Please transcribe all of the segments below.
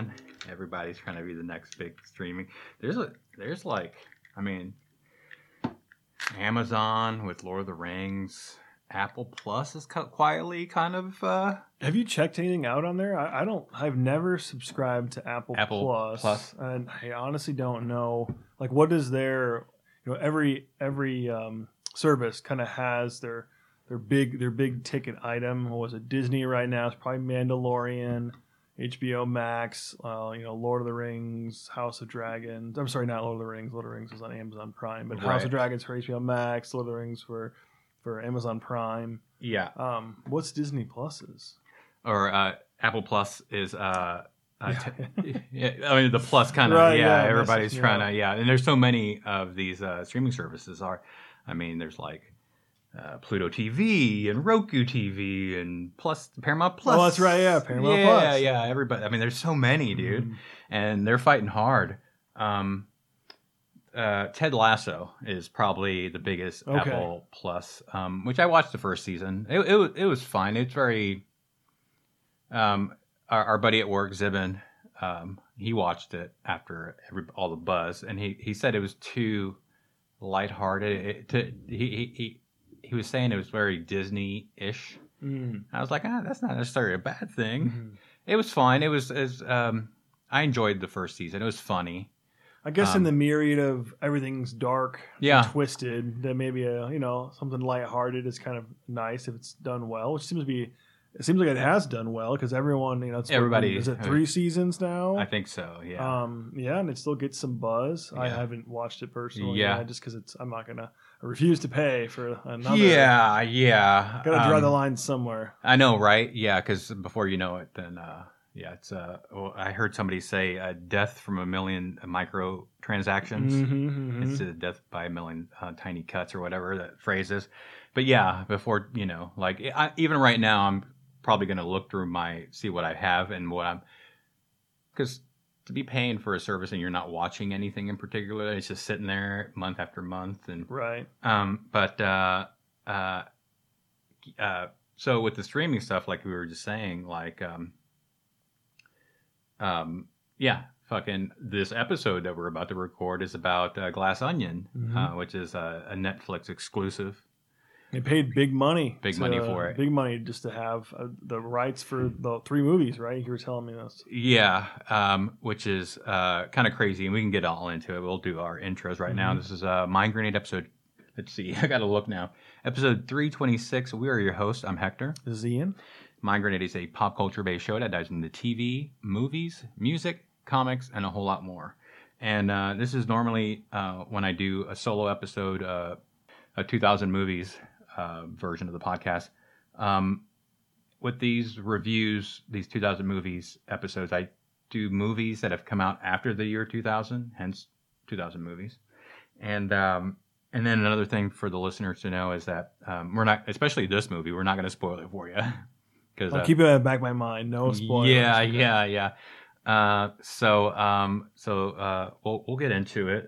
man. Everybody's trying to be the next big streaming. There's like, I mean, Amazon with Lord of the Rings. Apple Plus is quietly kind of. Have you checked anything out on there? I don't. I've never subscribed to Apple Plus, and I honestly don't know. Like, what is their? Every service kind of has their big ticket item. What was it? Disney right now is probably Mandalorian, HBO Max. Lord of the Rings, House of Dragons. I'm sorry, not Lord of the Rings. Lord of the Rings is on Amazon Prime, but House of Dragons for HBO Max. Lord of the Rings for Amazon Prime. Yeah. What's Disney Plus's? Or Apple Plus is I mean the plus kind of everybody's trying to and there's so many of these streaming services there's like Pluto TV and Roku TV and plus Paramount Plus. Oh, that's right, Paramount Plus. Yeah, everybody. I mean, there's so many, dude, and they're fighting hard. Ted Lasso is probably the biggest Apple Plus, which I watched the first season. It was fine. It's very. Our buddy at work, Zibin, he watched it after all the buzz, and he said it was too lighthearted. He was saying it was very Disney-ish. I was like, that's not necessarily a bad thing. It was fine. It was I enjoyed the first season. It was funny. I guess in the myriad of everything's dark, and twisted, that maybe something lighthearted is kind of nice if it's done well, which seems like it has done well because everyone, everybody is it 3 seasons now? I think so. Yeah. And it still gets some buzz. Yeah. I haven't watched it personally. Yeah. Just because I refuse to pay for another. Yeah. Got to draw the line somewhere. I know, right? Yeah, because before you know it, then it's I heard somebody say death from a million microtransactions. It's a death by a million tiny cuts or whatever that phrase is. But yeah, before even right now, I'm probably going to look through see what I have and because to be paying for a service and you're not watching anything in particular, it's just sitting there month after month and right. So with the streaming stuff, like we were just saying, fucking this episode that we're about to record is about Glass Onion, which is a Netflix exclusive. They paid big money. Big money for it. Big money just to have the rights for the 3 movies, right? You were telling me this. Yeah, which is kind of crazy, and we can get all into it. We'll do our intros right now. This is Mind Grenade episode. Let's see. I got to look now. Episode 326. We are your hosts. I'm Hector. This is Ian. Mind Grenade is a pop culture-based show that dives into TV, movies, music, comics, and a whole lot more. And this is normally when I do a solo episode, a 2000 movies version of the podcast. With these reviews, these 2000 movies episodes, I do movies that have come out after the year 2000, hence 2000 movies. And then another thing for the listeners to know is that we're not, especially this movie, we're not going to spoil it for you. I'll keep it in the back of my mind. No spoilers. Yeah. So we'll get into it.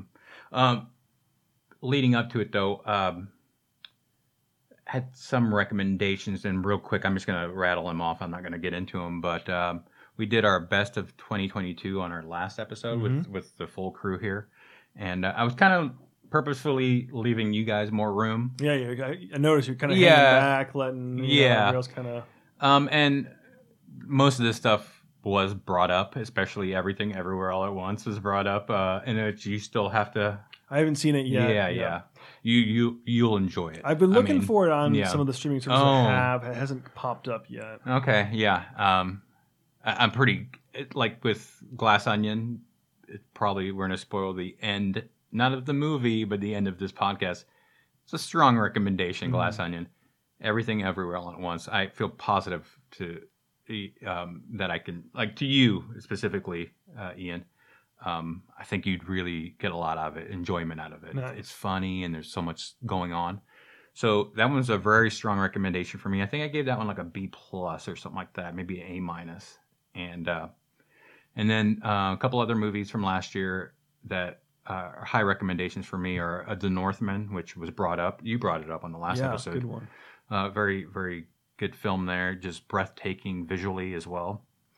Leading up to it, though, had some recommendations, and real quick, I'm just going to rattle them off. I'm not going to get into them, but we did our best of 2022 on our last episode with the full crew here, and I was kind of purposefully leaving you guys more room. Yeah, I noticed you're kind of hanging back, letting everybody else kind of. And most of this stuff was brought up, especially Everything Everywhere All at Once was brought up, and you still have to. I haven't seen it yet. Yeah. You'll enjoy it. I've been looking for it on some of the streaming services I have. It hasn't popped up yet. Okay, yeah. I'm pretty like with Glass Onion. We're going to spoil the end, not of the movie, but the end of this podcast. It's a strong recommendation. Glass Onion. Everything Everywhere All at Once. I feel positive to that I can to you specifically, Ian. I think you'd really get a lot out of it, enjoyment out of it. Nice. It's funny and there's so much going on. So that one's a very strong recommendation for me. I think I gave that one like a B+ or something like that, maybe an A-. And then a couple other movies from last year that are high recommendations for me are The Northman, which was brought up. You brought it up on the last episode. Yeah, good one. Very, very good film there. Just breathtaking visually as well.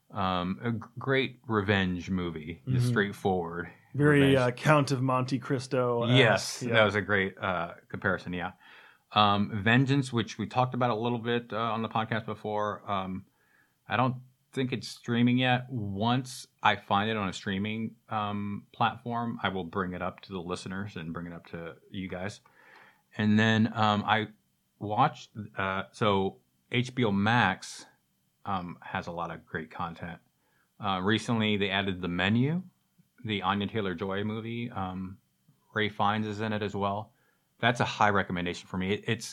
A great revenge movie, just straightforward. Very Count of Monte Cristo. Yes, that was a great comparison. Yeah, Vengeance, which we talked about a little bit on the podcast before. I don't think it's streaming yet. Once I find it on a streaming platform, I will bring it up to the listeners and bring it up to you guys. And then I watched. So HBO Max has a lot of great content. Recently, they added The Menu, the Anya Taylor-Joy movie. Ralph Fiennes is in it as well. That's a high recommendation for me. It's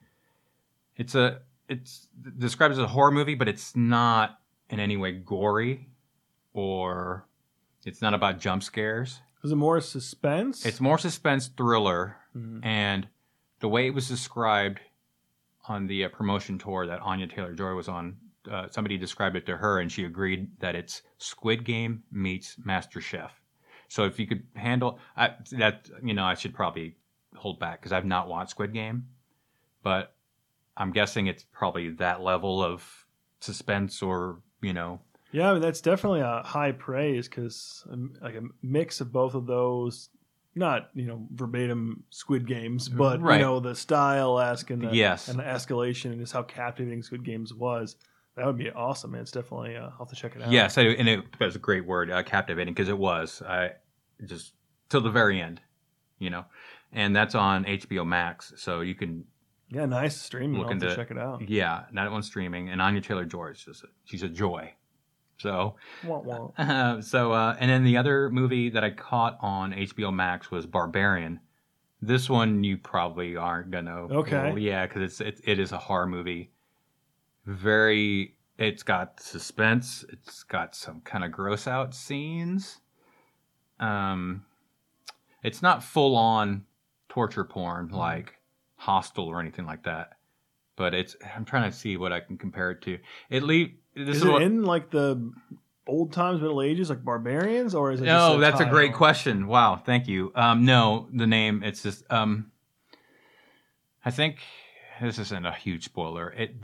described as a horror movie, but it's not in any way gory, or it's not about jump scares. Is it more suspense? It's more suspense thriller, and the way it was described on the promotion tour that Anya Taylor-Joy was on, somebody described it to her, and she agreed that it's Squid Game meets MasterChef. So if you could handle that, I should probably hold back because I've not watched Squid Game, but I'm guessing it's probably that level of suspense, or Yeah, I mean, that's definitely a high praise, because like a mix of both of those. Not, verbatim Squid Games, but, right. The style-esque and the yes. and the escalation and just how captivating Squid Games was. That would be awesome, man. It's definitely, I'll have to check it out. Yes, and it was a great word, captivating, because it was. Just till the very end, And that's on HBO Max, so you can... Yeah, nice streaming. I'll have to check it out. Yeah, that one's streaming. And Anya Taylor-Joy is she's a joy. So, and then the other movie that I caught on HBO Max was Barbarian. This one you probably aren't gonna. Okay. Well, yeah, because it is a horror movie. It's got suspense. It's got some kind of gross out scenes. It's not full on torture porn like Hostel or anything like that. But I'm trying to see what I can compare it to. Is it in like the old times, Middle Ages, like Barbarians, or is it? No, that's a great question. Wow, thank you. No, the name. It's just. I think this isn't a huge spoiler. It's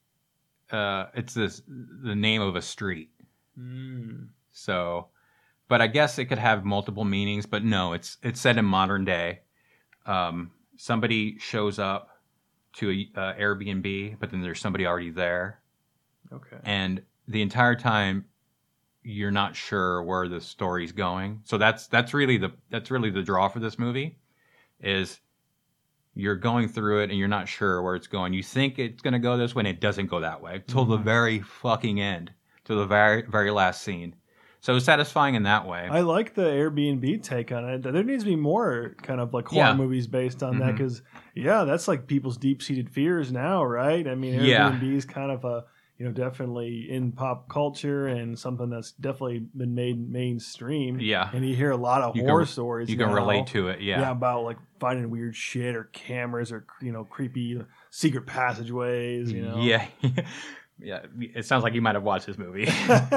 the name of a street. So, but I guess it could have multiple meanings. But no, it's set in modern day. Somebody shows up to a Airbnb, but then there's somebody already there. Okay. And the entire time, you're not sure where the story's going. So that's really the draw for this movie, is you're going through it and you're not sure where it's going. You think it's going to go this way, and it doesn't go that way till the very fucking end, to the very very last scene. So it's satisfying in that way. I like the Airbnb take on it. There needs to be more kind of like horror movies based on that, because that's like people's deep-seated fears now, right? I mean, Airbnb is kind of a definitely in pop culture and something that's definitely been made mainstream. Yeah, and you hear a lot of horror stories. You can relate to it. Yeah, about like finding weird shit or cameras or creepy secret passageways. Yeah. Yeah, it sounds like you might have watched this movie.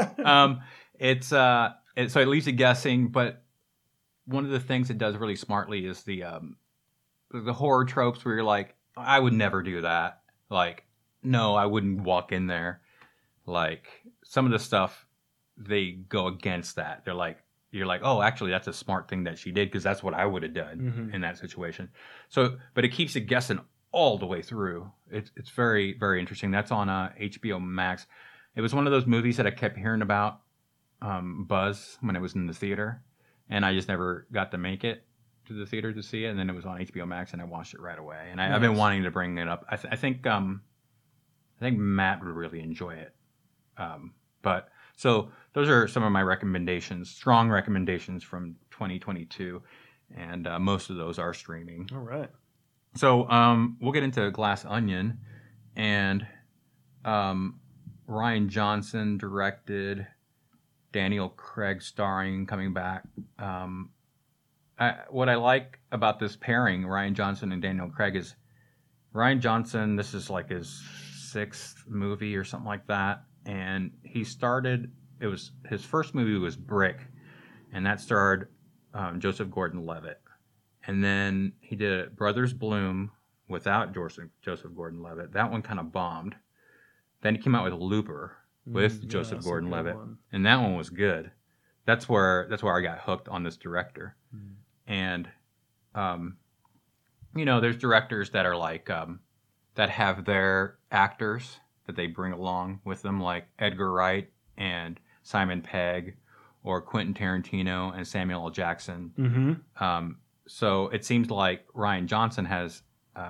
So it leaves you guessing, but one of the things it does really smartly is the horror tropes where you're like, I would never do that. Like, no, I wouldn't walk in there. Like, some of the stuff, they go against that. You're like, oh, actually, that's a smart thing that she did, because that's what I would have done in that situation. So, but it keeps you guessing all the way through. It's very, very interesting. That's on HBO Max. It was one of those movies that I kept hearing about, buzz, when it was in the theater, and I just never got to make it to the theater to see it. And then it was on HBO Max, and I watched it right away. And I've been wanting to bring it up. I think Matt would really enjoy it. But so those are some of my recommendations, strong recommendations from 2022, and most of those are streaming. All right. So we'll get into Glass Onion, and Rian Johnson directed, Daniel Craig starring, coming back. What I like about this pairing, Rian Johnson and Daniel Craig, is Rian Johnson, this is like his 6th movie or something like that, and his first movie was Brick, and that starred Joseph Gordon-Levitt. And then he did Brothers Bloom without Joseph Gordon-Levitt. That one kind of bombed. Then he came out with Looper, with Joseph Gordon-Levitt, and that one was good. That's where I got hooked on this director. And there's directors that are like that have their actors that they bring along with them, like Edgar Wright and Simon Pegg, or Quentin Tarantino and Samuel L. Jackson. So it seems like Rian Johnson has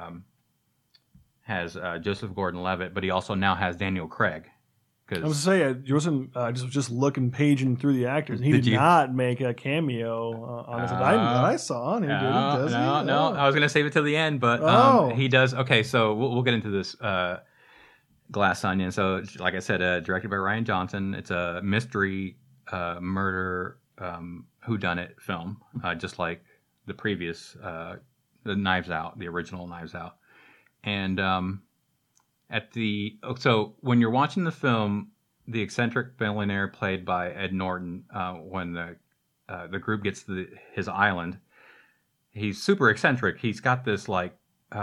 Joseph Gordon-Levitt, but he also now has Daniel Craig. I was going to say, just looking, paging through the actors. He did not make a cameo on this. I saw on him. No. I was going to save it till the end, but he does. Okay, so we'll get into this Glass Onion. So, like I said, directed by Rian Johnson. It's a mystery murder whodunit film, just like the previous, the Knives Out, the original Knives Out. And so when you're watching the film, the eccentric billionaire played by Ed Norton, when the group gets to his island, he's super eccentric. He's got this like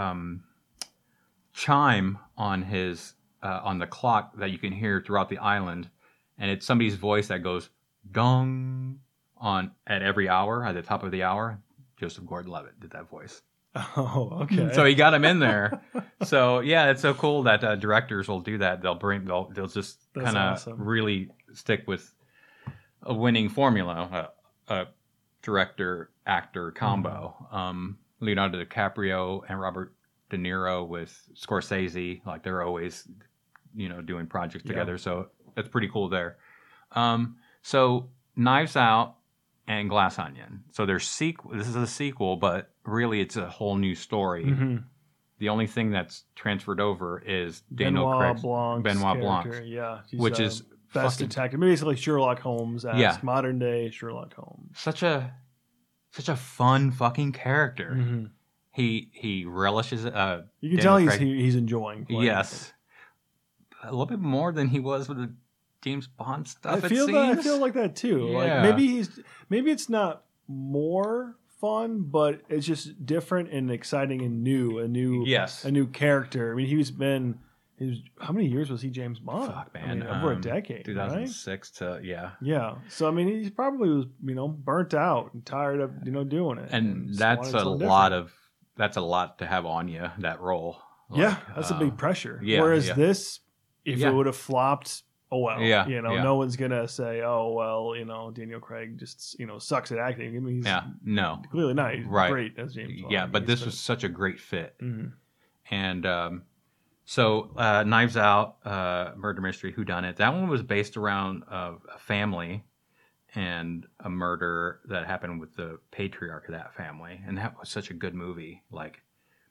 chime on his on the clock that you can hear throughout the island, and it's somebody's voice that goes gong at every hour, at the top of the hour. Joseph Gordon-Levitt did that voice. Oh, okay. So he got him in there. So yeah, it's so cool that directors will do that. They'll just kind of really stick with a winning formula, a director actor combo. Leonardo DiCaprio and Robert De Niro with Scorsese, like they're always doing projects together. So that's pretty cool there. So Knives Out and Glass Onion. So this is a sequel, but really it's a whole new story. The only thing that's transferred over is Benoit Blanc. Yeah. Which is best detective. Basically Sherlock Holmes modern day Sherlock Holmes. Such a fun fucking character. He relishes it. You can tell he's enjoying playing. Yes. A little bit more than he was with the James Bond stuff. I feel like that too. Yeah. Like maybe it's not more fun, but it's just different and exciting and new. A new character. I mean, he was how many years was he James Bond? Fuck, man. Over a decade. 2006 right? to yeah. Yeah. So I mean, he probably was burnt out and tired of doing it. And that's a lot to have on you, that role. That's a big pressure. Yeah. Whereas this, if it would have flopped, oh well. No one's gonna say, oh well, Daniel Craig just sucks at acting. I mean, he's clearly not. He's great as James Bond. Yeah, but this was such a great fit. And so Knives Out, murder mystery whodunit. That one was based around a family and a murder that happened with the patriarch of that family, and that was such a good movie. Like,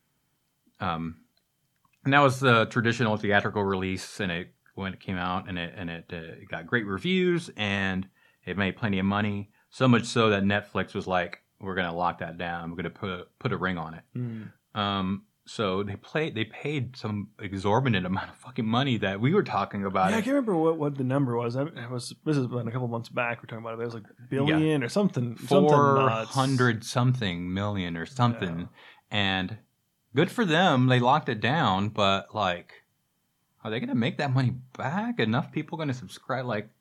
and that was the traditional theatrical release, and when it came out, and it got great reviews, and it made plenty of money. So much so that Netflix was like, "We're gonna lock that down. We're gonna put a ring on it." So they paid some exorbitant amount of fucking money that we were talking about. Yeah, I can't remember what the number was. This has been a couple months back. We're talking about it. It was like $1 billion or something. 400 something million or something. Yeah. And good for them. They locked it down, but like, are they going to make that money back? Enough people going to subscribe?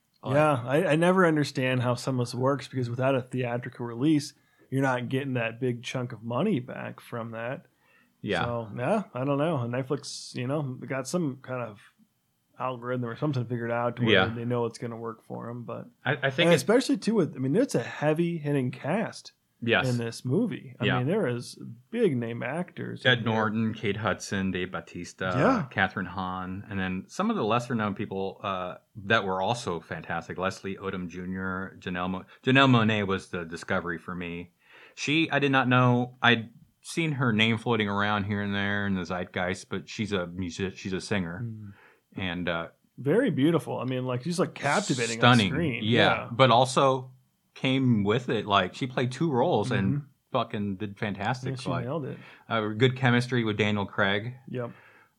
I never understand how some of this works, because without a theatrical release, you're not getting that big chunk of money back from that. Yeah. So, I don't know. Netflix, got some kind of algorithm or something figured out to where they know it's going to work for them. But I think especially too it's a heavy hitting cast. Yes. In this movie. I mean, there is big name actors. Ed Norton, Kate Hudson, Dave Bautista, Catherine Hahn, and then some of the lesser known people that were also fantastic. Leslie Odom Jr., Janelle Monáe was the discovery for me. I did not know. I'd seen her name floating around here and there in the zeitgeist, but she's a singer, and very beautiful. I mean, she's captivating, stunning on screen. Yeah, but also came with it. She played 2 roles and fucking did fantastic. Yeah, she nailed it. Good chemistry with Daniel Craig. Yep.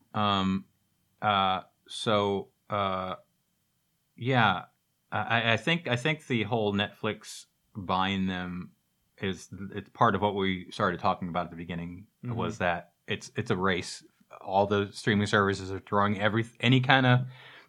I think the whole Netflix buying them it's part of what we started talking about at the beginning, was that it's a race. All the streaming services are throwing any kind of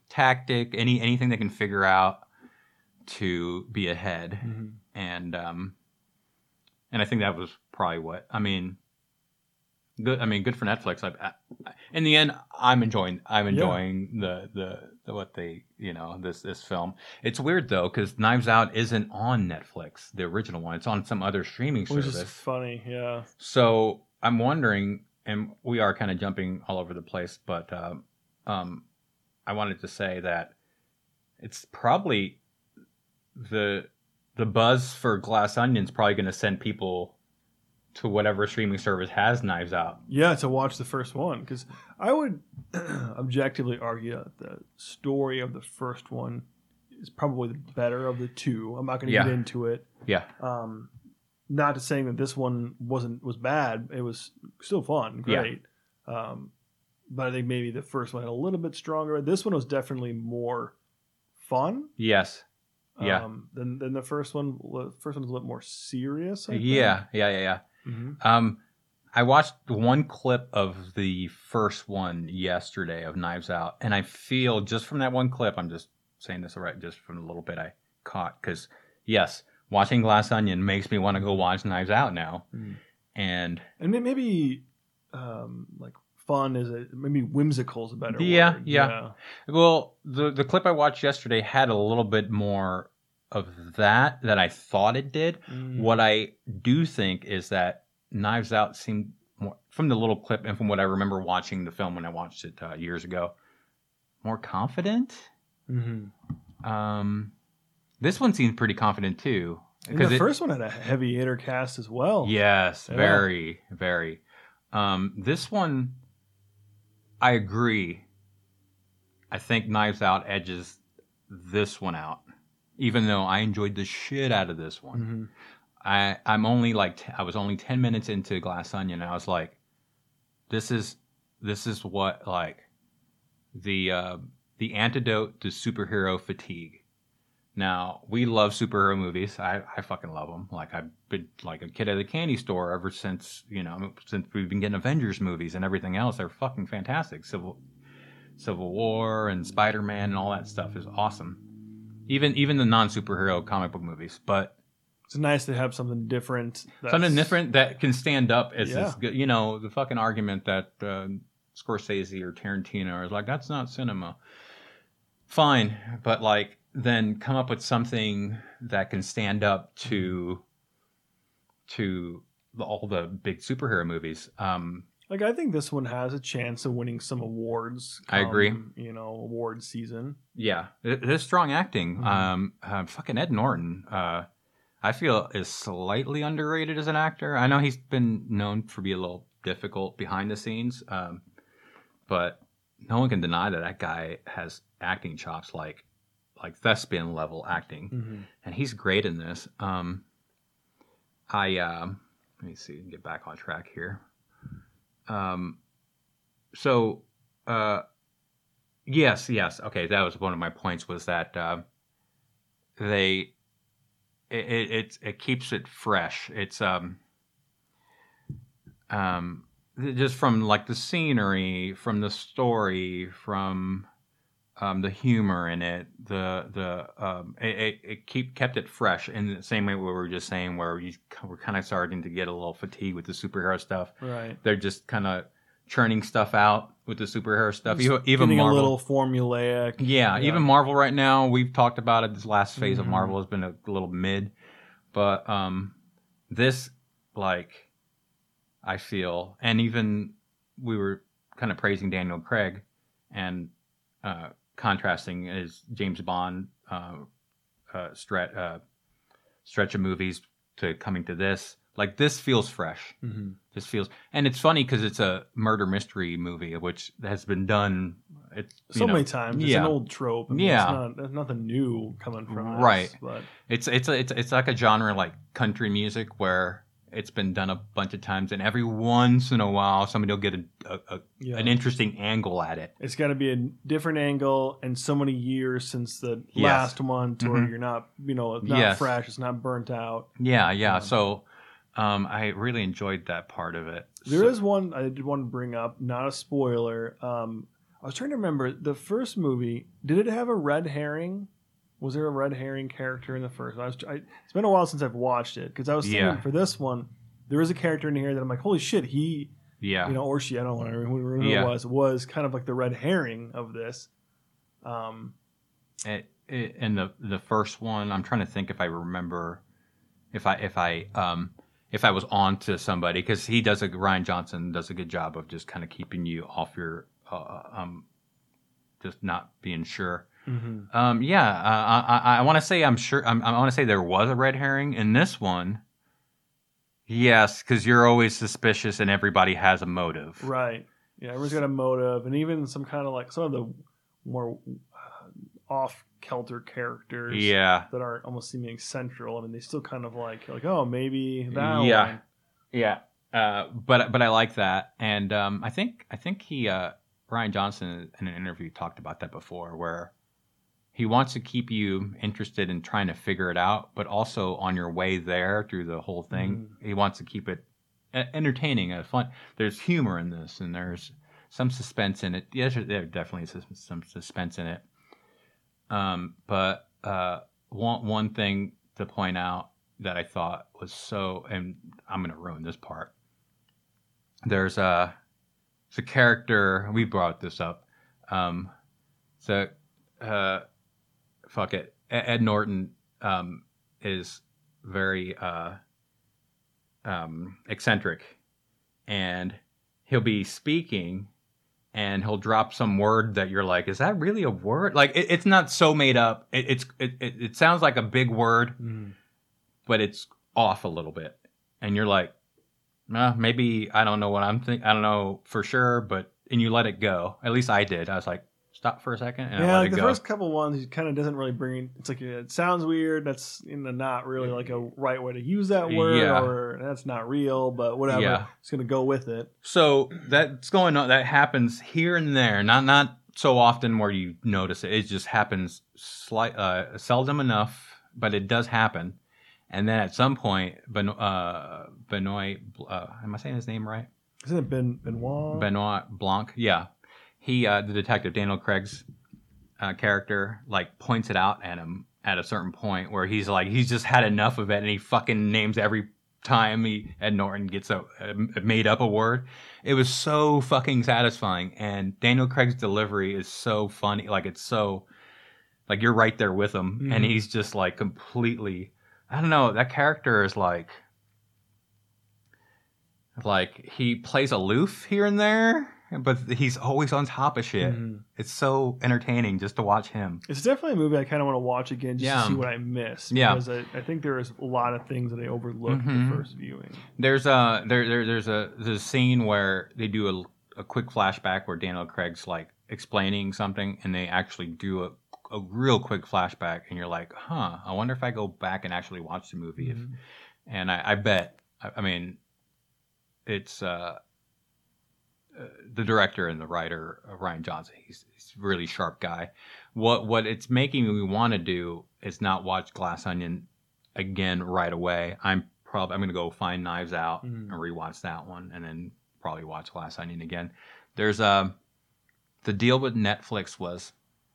tactic, anything they can figure out to be ahead. And I think that was probably what I mean. Good. I mean, good for Netflix. In the end, I'm enjoying the what they this film. It's weird though because Knives Out isn't on Netflix, the original one. It's on some other streaming service. Which is funny, yeah. So I'm wondering, and we are kind of jumping all over the place, but I wanted to say that it's probably the buzz for Glass Onion's probably going to send people to whatever streaming service has Knives Out. Yeah, to watch the first one. Because I would objectively argue that the story of the first one is probably the better of the two. I'm not going to get into it. Yeah. Not to saying that this one was bad. It was still fun. Great. Yeah. But I think maybe the first one had a little bit stronger. This one was definitely more fun. Yes. Yeah. Than the first one. The first one was a little more serious. I think. Yeah. Mm-hmm. I watched one clip of the first one yesterday of Knives Out, and I feel just from that one clip, I'm just saying this right, just from a little bit I caught, because yes, watching Glass Onion makes me want to go watch Knives Out now, and maybe like fun maybe whimsical is a better word. Yeah. Well, the clip I watched yesterday had a little bit more of that I thought it did. What I do think is that Knives Out seemed more, from the little clip and from what I remember watching the film when I watched it years ago, more confident. This one seemed pretty confident too. Because the first one had a heavy hitter cast as well. Yes, very, very. This one, I agree. I think Knives Out edges this one out. Even though I enjoyed the shit out of this one. I'm only I was only 10 minutes into Glass Onion, and I was like, this is what like the antidote to superhero fatigue. Now, we love superhero movies. I fucking love them. Like, I've been like a kid at the candy store ever since we've been getting Avengers movies and everything else. They're fucking fantastic. Civil War and Spider-Man and all that stuff is awesome. Even the non-superhero comic book movies, but it's nice to have something different. Something different that can stand up as this good. You know, the fucking argument that Scorsese or Tarantino is like, that's not cinema. Fine, but like then come up with something that can stand up to all the big superhero movies. Like, I think this one has a chance of winning some awards. I agree. Award season. Yeah. There's strong acting. Fucking Ed Norton, I feel is slightly underrated as an actor. I know he's been known for being a little difficult behind the scenes, but no one can deny that guy has acting chops like thespian level acting. And he's great in this. Let me see, get back on track here. Yes. Okay, that was one of my points. Was that it keeps it fresh. It's just from like the scenery, from the story, from the humor in it. It kept it fresh in the same way we were just saying, where we're kind of starting to get a little fatigued with the superhero stuff. Right. They're just kind of churning stuff out with the superhero stuff. Even Marvel, a little formulaic. Yeah, even Marvel right now. We've talked about it. This last phase of Marvel has been a little mid, but this, like, I feel, and even we were kind of praising Daniel Craig and contrasting his James Bond stretch of movies to coming to this. Like, this feels fresh. This feels, and it's funny because it's a murder mystery movie, which has been done many times. It's an old trope. I mean, there's nothing new coming from right. This, but it's like a genre like country music where it's been done a bunch of times, and every once in a while somebody will get an interesting angle at it. It's got to be a different angle, and so many years since the last one, to where you're not, it's not fresh, it's not burnt out. Yeah. So. I really enjoyed that part of it. There is one I did want to bring up, not a spoiler. I was trying to remember the first movie. Did it have a red herring? Was there a red herring character in the first? It's been a while since I've watched it because I was thinking for this one, there is a character in here that I'm like, holy shit, he, or she, I don't know who it was kind of like the red herring of this. And the first one, I'm trying to think if I remember if I was on to somebody, because Rian Johnson does a good job of just kind of keeping you off your just not being sure. Mm-hmm. I want to say I'm sure. I want to say there was a red herring in this one. Yes, because you're always suspicious, and everybody has a motive. Right. Yeah, everyone's got a motive, and even some kind of like some of the more off-kilter characters that aren't almost seeming central. I mean, they still kind of like oh, maybe that one. Yeah. But I like that, and I think he Rian Johnson in an interview talked about that before, where he wants to keep you interested in trying to figure it out, but also on your way there through the whole thing, he wants to keep it entertaining and fun. There's humor in this, and there's some suspense in it. Yes, there definitely is some suspense in it. But one thing to point out that I thought was and I'm going to ruin this part. There's a character, we brought this up. Fuck it. Ed Norton is very eccentric, and he'll be speaking and he'll drop some word that you're like, is that really a word? Like it's not so made up. It sounds like a big word, but it's off a little bit, and you're like, maybe I don't know what I'm thinking. I don't know for sure, and you let it go. At least I did. I was like, stop for a second, and I let it go. The first couple ones, he kind of doesn't really bring. It's like it sounds weird. That's not really like a right way to use that word, or that's not real. But whatever, it's gonna go with it. So that's going on. That happens here and there, not so often where you notice it. It just happens seldom enough, but it does happen. And then at some point, Benoit, am I saying his name right? Isn't it Benoit? Benoit Blanc, yeah. He, the detective, Daniel Craig's character, like points it out at him at a certain point where he's just had enough of it, and he fucking names every time Ed Norton gets made up a word. It was so fucking satisfying, and Daniel Craig's delivery is so funny. Like it's so, like you're right there with him, and he's just like completely. I don't know. That character is like he plays aloof here and there, but he's always on top of shit. It's so entertaining just to watch him. It's definitely a movie I kind of want to watch again just to see what I missed. Because I think there's a lot of things that I overlooked the first viewing. There's a scene where they do a quick flashback where Daniel Craig's like explaining something, and they actually do a real quick flashback, and you're like, I wonder if I go back and actually watch the movie. And I bet, I mean, it's the director and the writer, Rian Johnson. He's a really sharp guy. What it's making me want to do is not watch Glass Onion again right away. I'm going to go find Knives Out and rewatch that one, and then probably watch Glass Onion again. There's the deal with Netflix was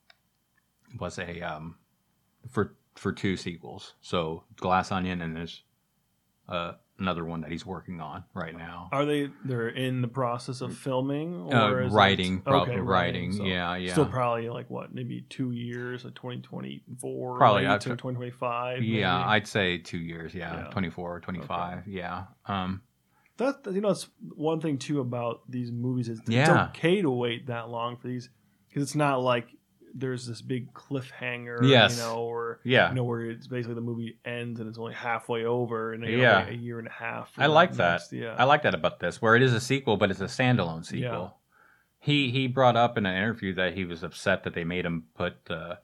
a for two sequels. So Glass Onion, and there's another one that he's working on right now. They're in the process of filming or writing? Probably writing. So yeah. Still probably like what, maybe 2 years, like 2024, probably to 2025. Yeah, maybe? I'd say 2 years. Yeah, 24 or 25. Okay. Yeah. That's that's one thing too about these movies is it's okay to wait that long for these, because it's not like there's this big cliffhanger, where it's basically the movie ends and it's only halfway over, and they wait a year and a half. I like that. I like that about this, where it is a sequel, but it's a standalone sequel. Yeah. He brought up in an interview that he was upset that they made him put the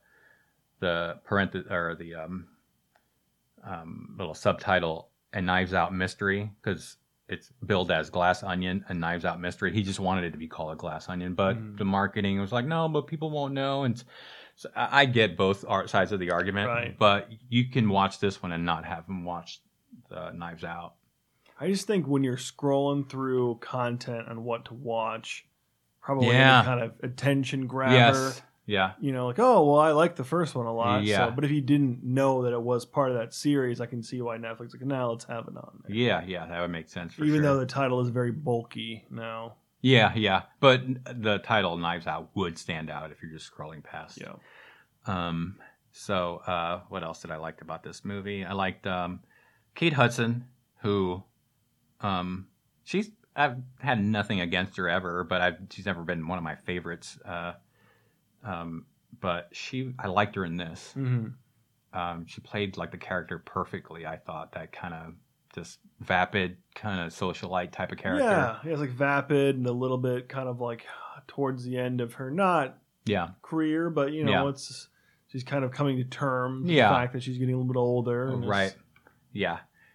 little subtitle "A Knives Out Mystery" because it's billed as Glass Onion, a Knives Out Mystery. He just wanted it to be called a Glass Onion, but the marketing was like, no, but people won't know. And so I get both sides of the argument, but you can watch this one and not have them watch Knives Out. I just think when you're scrolling through content on what to watch, probably any kind of attention grabber. Yes. Yeah. You know, like, oh, well, I like the first one a lot. Yeah. So, but if you didn't know that it was part of that series, I can see why Netflix like, now let's have it on there. Yeah, yeah, that would make sense for Even though the title is very bulky now. Yeah, yeah. But the title Knives Out would stand out if you're just scrolling past. Yeah. So, what else did I like about this movie? I liked Kate Hudson, who I've had nothing against her ever, but she's never been one of my favorites. But I liked her in this. Mm-hmm. She played like the character perfectly. I thought that kind of just vapid kind of socialite type of character. Yeah, it's like vapid and a little bit kind of like towards the end of her career, but you know she's kind of coming to terms with the fact that she's getting a little bit older. Right. Yeah.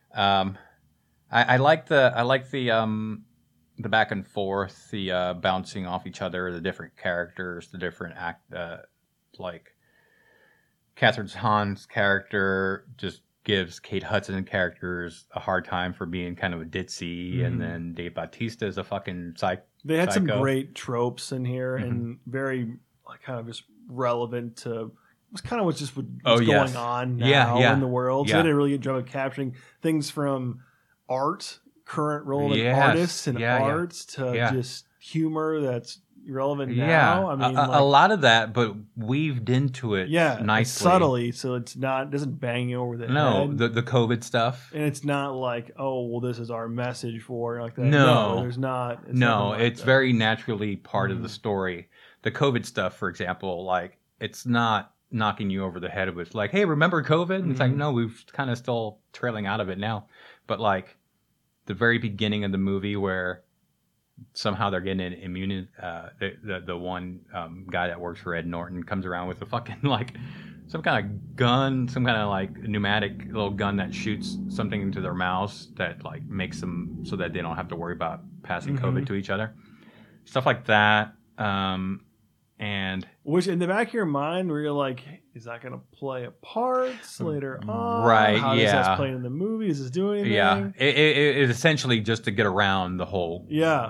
I like the back and forth, the bouncing off each other, the different characters, the different like Catherine Hahn's character just gives Kate Hudson characters a hard time for being kind of a ditzy, and then Dave Bautista is a fucking psycho. They had some great tropes in here, and very kind of just relevant to what's going on now in the world. So they did a really good job of capturing things from art, current relevant artists and arts to just humor that's relevant now. I mean, a lot of that, but weaved into it nicely, subtly, so it's not doesn't bang you over the head. No, the COVID stuff, and it's not like, oh, well, this is our message for like that. No, there's not. It's very naturally part of the story. The COVID stuff, for example, like it's not knocking you over the head with like, hey, remember COVID? And it's like, no, we've kind of still trailing out of it now. But like the very beginning of the movie where somehow they're getting an immune. The one guy that works for Ed Norton comes around with a fucking like some kind of gun, some kind of like pneumatic little gun that shoots something into their mouths that like makes them so that they don't have to worry about passing COVID to each other. Stuff like that. And which in the back of your mind where you're like, is that going to play a part later on? Right. How does that play in the movie? Is this doing anything? Yeah. It is essentially just to get around the whole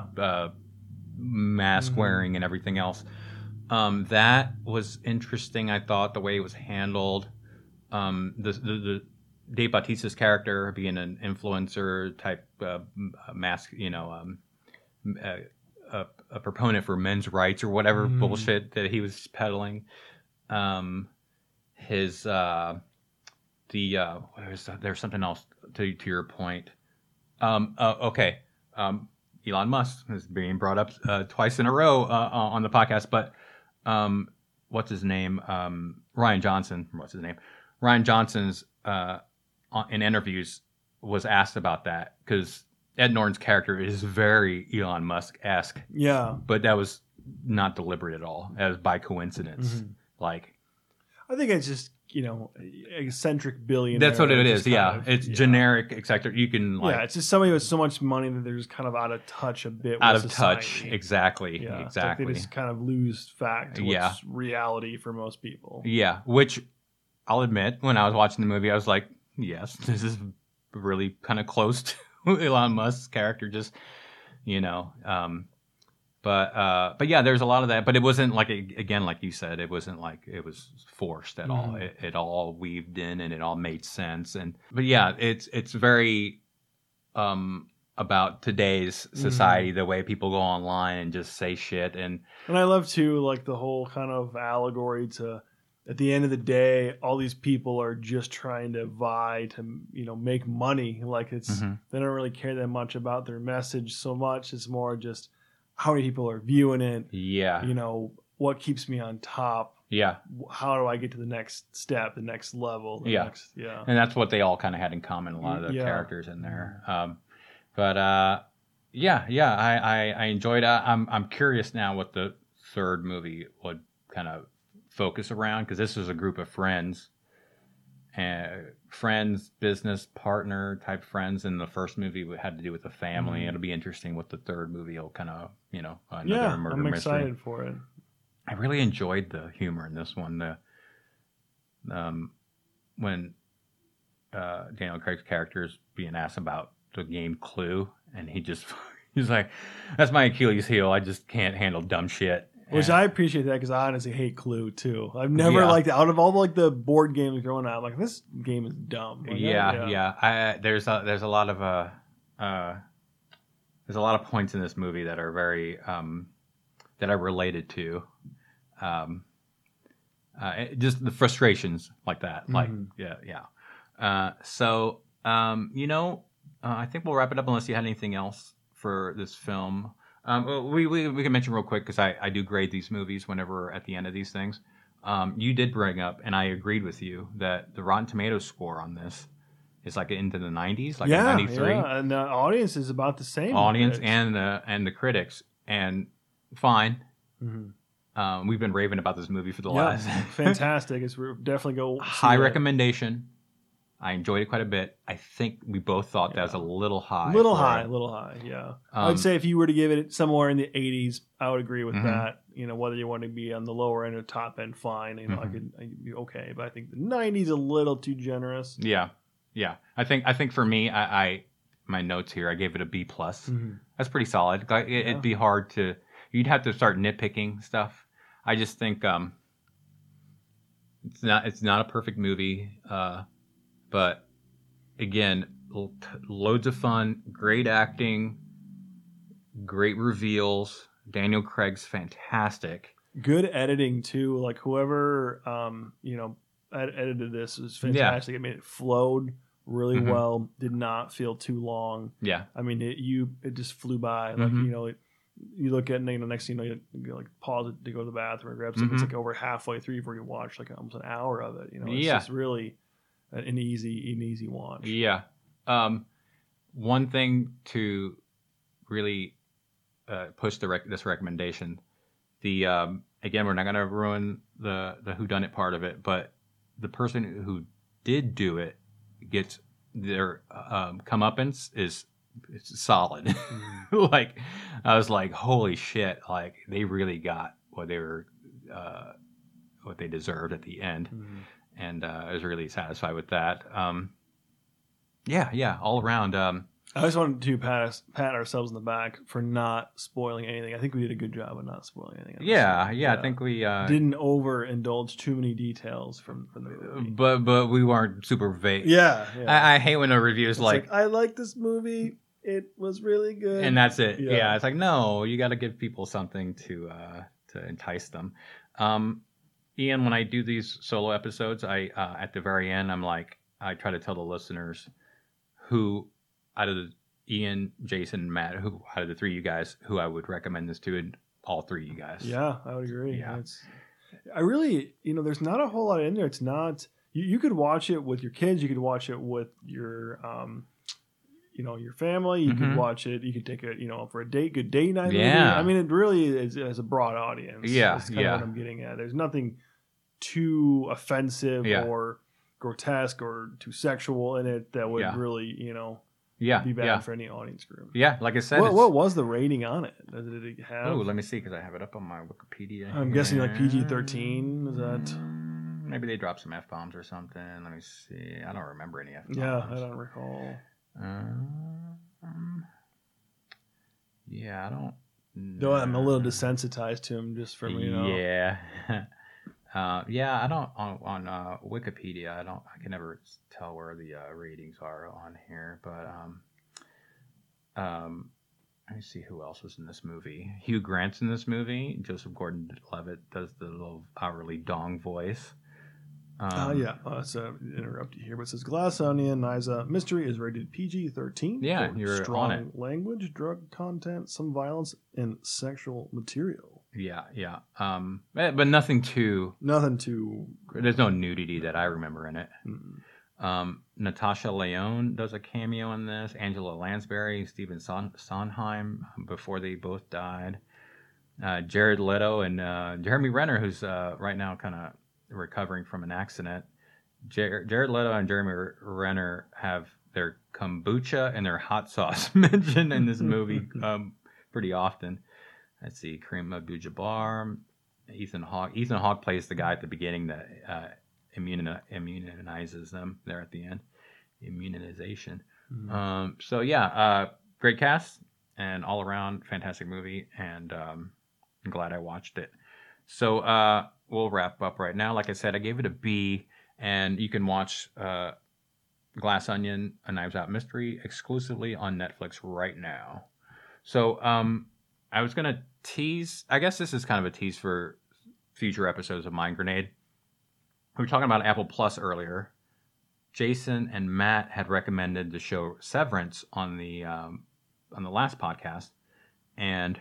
mask wearing and everything else. That was interesting. I thought the way it was handled. The Dave Bautista's character being an influencer type mask, a proponent for men's rights or whatever bullshit that he was peddling. There's something else to your point. Okay. Elon Musk is being brought up twice in a row on the podcast, but what's his name? Rian Johnson. What's his name? Rian Johnson's in interviews was asked about that because Ed Norton's character is very Elon Musk-esque. Yeah. But that was not deliberate at all. That was by coincidence. Like, I think it's just, eccentric billionaire. That's what it is, yeah. It's generic, eccentric. You can, like... Yeah, it's just somebody with so much money that they're just kind of out of touch a bit out with of society. touch, exactly. Yeah, exactly. Like they just kind of lose fact to what's reality for most people. Yeah, which I'll admit, when I was watching the movie, I was like, yes, this is really kind of close to Elon Musk's character, just but yeah, there's a lot of that, but it wasn't like, again, like you said, it wasn't like it was forced at all. It all weaved in and it all made sense. But yeah, it's very about today's society, the way people go online and just say shit, and I love too, like the whole kind of allegory to, at the end of the day, all these people are just trying to vie to, make money. Like it's, they don't really care that much about their message so much. It's more just how many people are viewing it. Yeah. What keeps me on top. Yeah. How do I get to the next step, the next level? And that's what they all kind of had in common, a lot of the characters in there. I enjoyed it. I'm curious now what the third movie would kind of focus around, because this was a group of friends, business partner type friends, and the first movie had to do with the family. It'll be interesting what the third movie will kind of, another murder I'm mystery. excited for it. I really enjoyed the humor in this one. When Daniel Craig's character is being asked about the game Clue, and he just He's like, that's my Achilles heel. I just can't handle dumb shit. Which I appreciate that because I honestly hate Clue too. I've never liked out of all the board games growing up. Like this game is dumb. Like, There's a lot of there's a lot of points in this movie that are very that I related to. Just the frustrations like that. Like so I think we'll wrap it up unless you had anything else for this film. We can mention real quick because I do grade these movies whenever we're at the end of these things. You did bring up, and I agreed with you, that the Rotten Tomatoes score on this is like into the 90s, like 93. Yeah, and the audience is about the same. Audience and the critics, and fine. Mm-hmm. We've been raving about this movie for the last. Fantastic! It's definitely go. High recommendation. I enjoyed it quite a bit. I think we both thought that was a little high. Little high, yeah. I'd say if you were to give it somewhere in the 80s, I would agree with that. Whether you want to be on the lower end or top end, fine. I could be okay. But I think the 90s a little too generous. Yeah. I think for me, I my notes here, I gave it a B+. That's pretty solid. It'd be hard to. You'd have to start nitpicking stuff. I just think it's not a perfect movie. But again, loads of fun, great acting, great reveals. Daniel Craig's fantastic. Good editing too. Like whoever edited this was fantastic. Yeah. I mean, it flowed really well. Did not feel too long. Yeah. I mean, it just flew by. Like you look at next thing you like pause it to go to the bathroom or grab something. It's like over halfway through before you watch like almost an hour of it. It's just really. An easy watch. Yeah. One thing to really push this recommendation. Again, we're not going to ruin the whodunit part of it, but the person who did do it gets their comeuppance is solid. Like I was like, holy shit! Like they really got what they deserved at the end. And I was really satisfied with that. All around. I just wanted to pat ourselves on the back for not spoiling anything. I think we did a good job of not spoiling anything. I think we didn't overindulge too many details from the movie. But we weren't super vague. Yeah. I hate when a review is like, I like this movie. It was really good. And that's it. Yeah, it's like, no, you got to give people something to entice them. Ian, when I do these solo episodes, I at the very end, I try to tell the listeners who out of Ian, Jason, and Matt, who out of the three of you guys, who I would recommend this to, and all three of you guys. Yeah, I would agree. Yeah. I really, there's not a whole lot in there. It's not, you could watch it with your kids. You could watch it with your, your family. You could watch it. You could take it, for a good date night. Yeah. Movie. I mean, it really is a broad audience. Yeah. That's kind of what I'm getting at. There's nothing too offensive or grotesque or too sexual in it that would really, be bad for any audience group. Yeah, like I said. What was the rating on it? Did it have? Oh, let me see because I have it up on my Wikipedia. I'm guessing like PG-13. Is that? Maybe they dropped some F-bombs or something. Let me see. I don't remember any F-bombs. Yeah, I don't recall. Yeah, I don't. Though I'm a little desensitized to him just from Yeah. I don't on Wikipedia. I can never tell where the ratings are on here, but let me see who else was in this movie. Hugh Grant's in this movie. Joseph Gordon-Levitt does the little hourly dong voice. So interrupt you here, but it says Glass Onion, Nyza Mystery is rated PG-13. Yeah, you're strong on it. Language, drug content, some violence, and sexual material. Yeah. But nothing too. There's no nudity that I remember in it. Natasha Lyonne does a cameo in this. Angela Lansbury, Stephen Sondheim before they both died. Jared Leto and Jeremy Renner, who's right now kind of recovering from an accident. Jared Leto and Jeremy Renner have their kombucha and their hot sauce mentioned in this movie pretty often. Let's see, Kareem Abdul-Jabbar, Ethan Hawke. Ethan Hawke plays the guy at the beginning that immunizes them there at the end. Immunization. Great cast. and all around fantastic movie, and I'm glad I watched it. So we'll wrap up right now. Like I said, I gave it a B, and you can watch Glass Onion, A Knives Out Mystery exclusively on Netflix right now. So I was going to tease, I guess this is kind of a tease for future episodes of Mind Grenade. We were talking about Apple Plus earlier. Jason and Matt had recommended the show Severance on the last podcast, and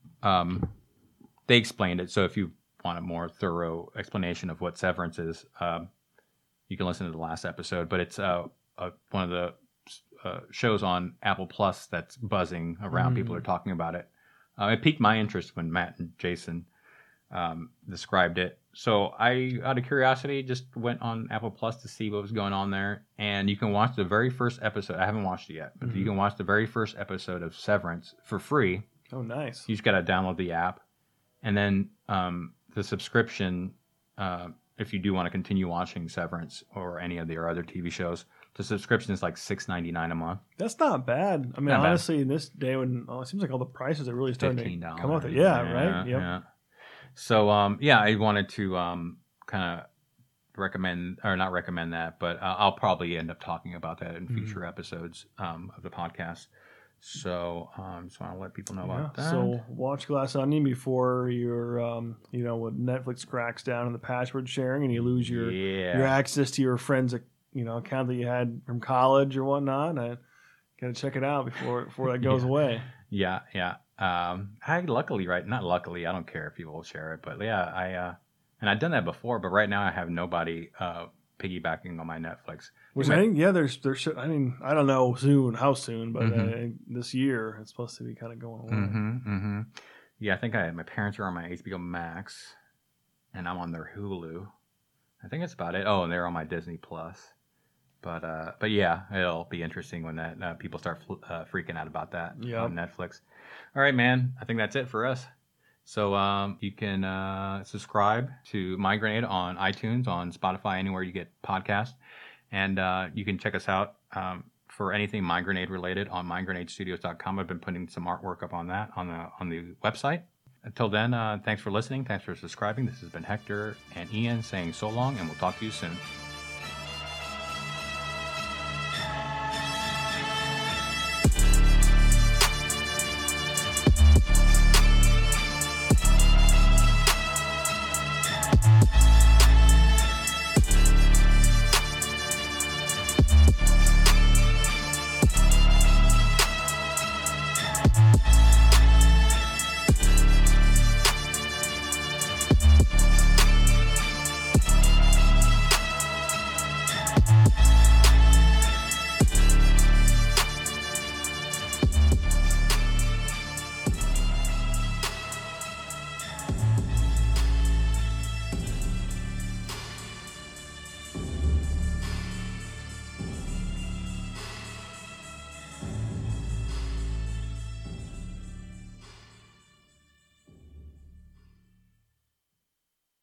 they explained it. So if you want a more thorough explanation of what Severance is, you can listen to the last episode. But it's one of the shows on Apple Plus that's buzzing around. People are talking about it. It piqued my interest when Matt and Jason described it. So I, out of curiosity, just went on Apple Plus to see what was going on there. And you can watch the very first episode. I haven't watched it yet, but you can watch the very first episode of Severance for free. Oh, nice. You just got to download the app. And then the subscription, if you do want to continue watching Severance or any of their other TV shows, the subscription is like $6.99 a month. That's not bad. I mean, not honestly, bad. In this day when it seems like all the prices are really starting to come up. Yeah, right? Yep. Yeah. So, I wanted to kind of recommend, or not recommend that, but I'll probably end up talking about that in future episodes of the podcast. So, just want to let people know about that. So, watch Glass Onion before your, when Netflix cracks down on the password sharing and you lose your access to your friend's, account that you had from college or whatnot. I gotta check it out before that goes away. Yeah. I luckily, not luckily, I don't care if people share it, but and I've done that before, but right now I have nobody piggybacking on my Netflix. Which I think, there's, I mean, I don't know how soon, but this year it's supposed to be kind of going away. Yeah, I think my parents are on my HBO Max, and I'm on their Hulu. I think that's about it. Oh, and they're on my Disney Plus. But yeah, it'll be interesting when that people start freaking out about that on Netflix. All right, man. I think that's it for us. So you can subscribe to Mind Grenade on iTunes, on Spotify, anywhere you get podcasts, and you can check us out for anything Mind Grenade related on mindgrenadestudios.com. I've been putting some artwork up on that on the website. Until then, thanks for listening. Thanks for subscribing. This has been Hector and Ian saying so long, and we'll talk to you soon.